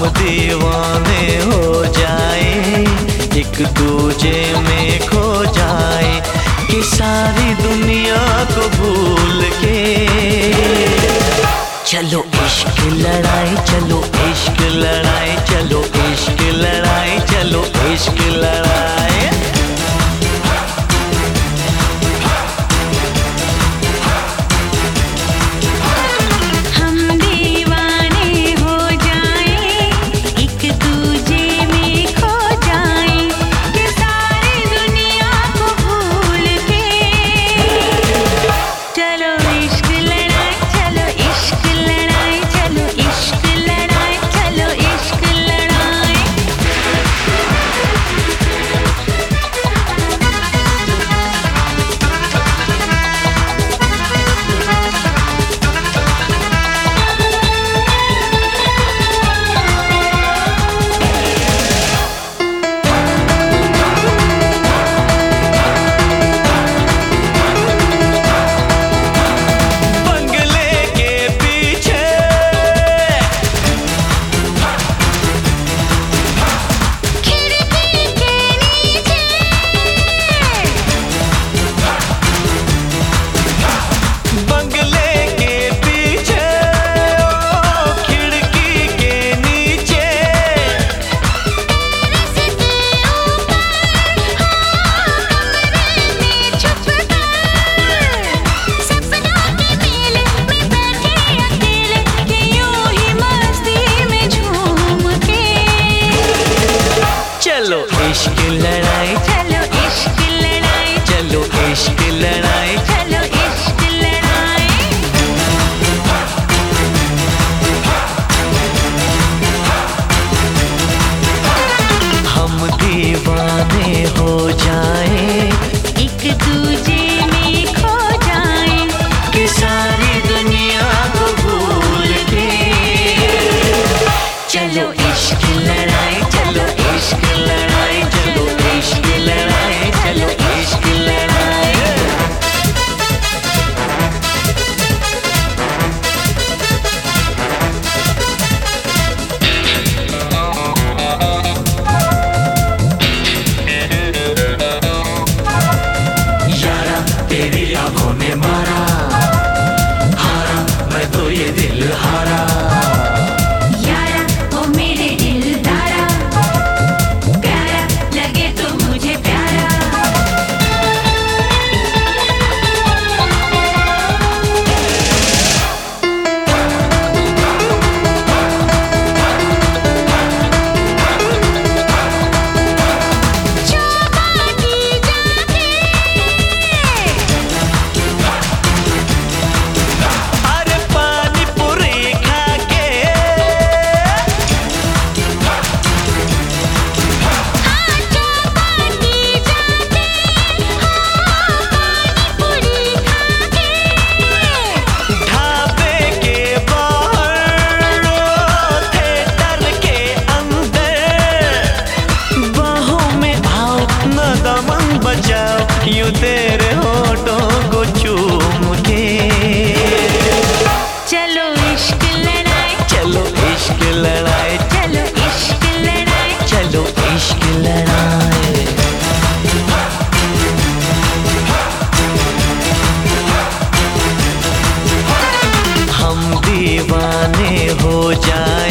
दीवाने हो जाए, एक दूजे में खो जाए कि सारी दुनिया को भूल के। चलो इश्क लड़ाई, चलो इश्क लड़ाई, चलो इश्क लड़ाई, चलो इश्क लड़ाई। चलो इश्क लड़ाई, चलो इश्क लड़ाई, चलो इश्क लड़ाई, चलो इश्क लड़ाई। हम दीवाने हो जाए, एक दूजे में खो जाए कि सारी दुनिया को भूल के। चलो इश्क लड़ाई, चलो इश्क लड़ाई, चलो इश्क लड़ाई, चलो इश्क लड़ाई। यारा तेरी आंखों ने मारा, हारा मैं तो ये दिल हारा। यूं तेरे होठों को चूम के। चलो इश्क लड़ाई, चलो इश्क लड़ाई, चलो इश्क लड़ाई, चलो इश्क लड़ाई। हम दीवाने हो जाए,